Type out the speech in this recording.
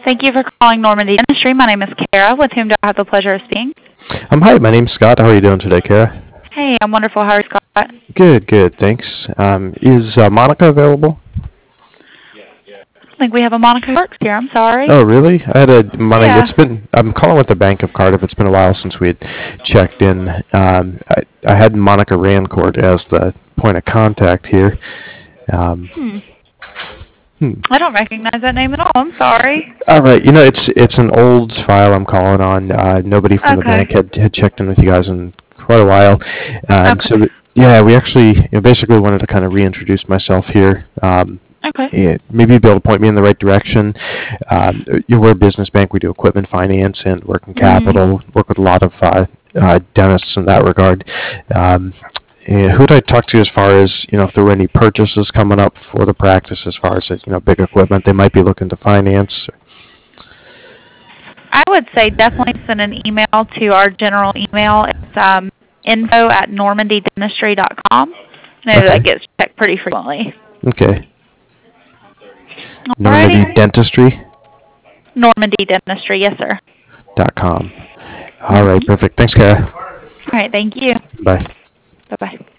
Thank you for calling Normandy Dentistry. My name is Kara. With whom do I have the pleasure of speaking? Hi, my name's Scott. How are you doing today, Kara? Hey, I'm wonderful. How are you, Scott? Good, good, thanks. Is Monica available? I think we have a Monica who works here. I'm sorry. Oh, really? I had a Monica. Yeah. I'm calling with the Bank of Cardiff. It's been a while since we had checked in. I had Monica Rancourt as the point of contact here. Um, Hmm. hmm. I don't recognize that name at all. I'm sorry. All right, it's an old file I'm calling on. Nobody from the Okay. bank had checked in with you guys in quite a while, Okay. yeah, we actually basically wanted to kind of reintroduce myself here. Okay. Maybe be able to point me in the right direction. We're a business bank. We do equipment finance and working Mhm. capital. Work with a lot of dentists in that regard. And who would I talk to as far as if there were any purchases coming up for the practice, as far as big equipment they might be looking to finance? I would say definitely send an email to our general email. It's info@normandydentistry.com. I know that Okay. gets checked pretty frequently. Okay. Normandy Alrighty. Dentistry. Normandy Dentistry. Yes, sir. .com. All right, Mhm. perfect. Thanks, Kara. All right. Thank you. Bye. Bye-bye.